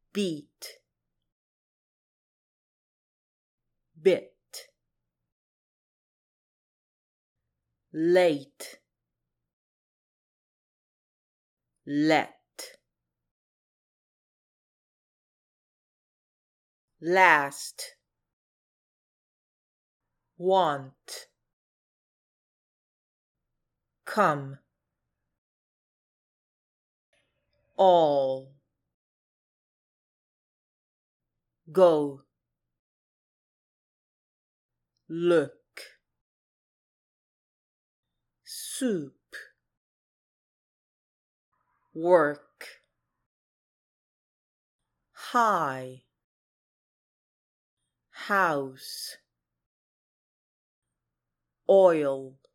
beat, bit, late, let, last, want, come, all, go, look, soup, work, high, house, oil,